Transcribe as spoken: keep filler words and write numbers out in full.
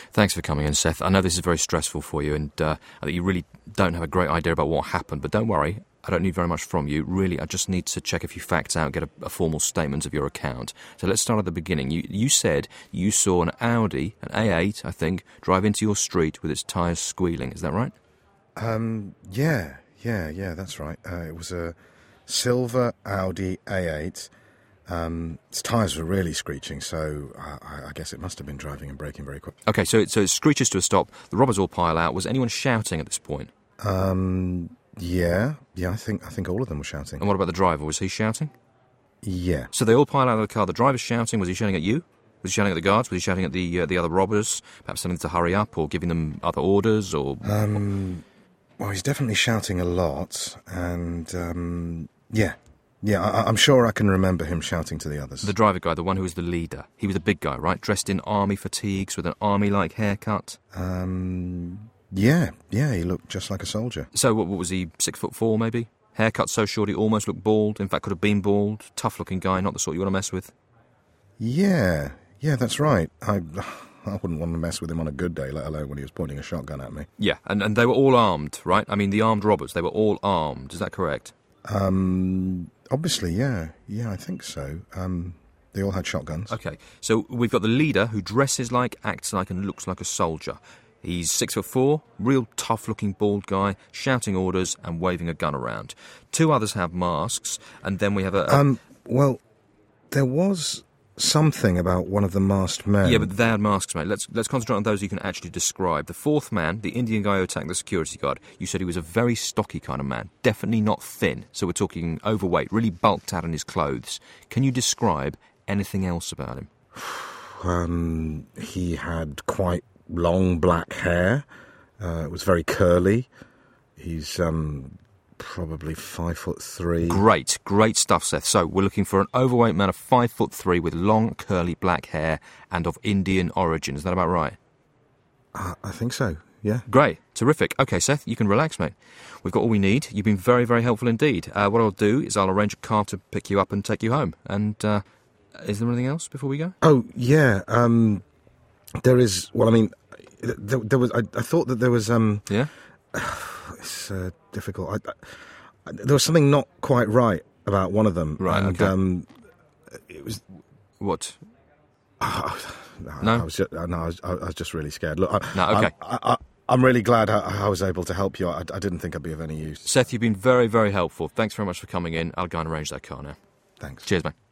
Thanks for coming in, Seth. I know this is very stressful for you, and uh, I think you really don't have a great idea about what happened, but don't worry, I don't need very much from you. Really, I just need to check a few facts out, get a, a formal statement of your account. So let's start at the beginning. You, you said you saw an Audi, an A eight, I think, drive into your street with its tyres squealing. Is that right? Um, yeah, yeah, yeah, that's right. Uh, it was a silver Audi A eight. Um, its tyres were really screeching, so I, I guess it must have been driving and braking very quick. OK, so it, so it screeches to a stop. The robbers all pile out. Was anyone shouting at this point? Um, yeah, yeah, I think I think all of them were shouting. And what about the driver? Was he shouting? Yeah. So they all pile out of the car. The driver's shouting. Was he shouting at you? Was he shouting at the guards? Was he shouting at the uh, the other robbers? Perhaps telling them to hurry up or giving them other orders? Or Um, well, he's definitely shouting a lot, and um, yeah. Yeah, I, I'm sure I can remember him shouting to the others. The driver guy, the one who was the leader, he was a big guy, right? Dressed in army fatigues with an army-like haircut. Um, yeah, yeah, he looked just like a soldier. So what, what was he, six foot four maybe? Haircut so short he almost looked bald. In fact, could have been bald. Tough-looking guy, not the sort you want to mess with. Yeah, yeah, that's right. I, I wouldn't want to mess with him on a good day, let alone when he was pointing a shotgun at me. Yeah, and, and they were all armed, right? I mean, the armed robbers, they were all armed. Is that correct? Um... Obviously, yeah. Yeah, I think so. Um, they all had shotguns. OK, so we've got the leader who dresses like, acts like and looks like a soldier. He's six foot four, real tough-looking bald guy, shouting orders and waving a gun around. Two others have masks, and then we have a... a Um, well, there was something about one of the masked men. Yeah, but they had masks, mate. Let's let's concentrate on those you can actually describe. The fourth man, the Indian guy who attacked the security guard, you said he was a very stocky kind of man, definitely not thin. So we're talking overweight, really bulked out in his clothes. Can you describe anything else about him? Um, he had quite long black hair. Uh, it was very curly. He's um, probably five foot three. Great, great stuff, Seth. So we're looking for an overweight man of five foot three with long, curly black hair and of Indian origin. Is that about right? Uh, I think so, yeah. Great, terrific. OK, Seth, you can relax, mate. We've got all we need. You've been very, very helpful indeed. Uh, what I'll do is I'll arrange a car to pick you up and take you home. And uh, is there anything else before we go? Oh, yeah. Um, there is... Well, I mean, there, there was... I, I thought that there was... Um, Yeah? It's uh, difficult. I, I, there was something not quite right about one of them. Right, and, okay. Um, it was... What? Oh, no, No? I was just, no, I was, I was just really scared. Look, I, No, okay. I, I, I'm really glad I, I was able to help you. I, I didn't think I'd be of any use. Seth, you've been very, very helpful. Thanks very much for coming in. I'll go and arrange that car now. Thanks. Cheers, mate.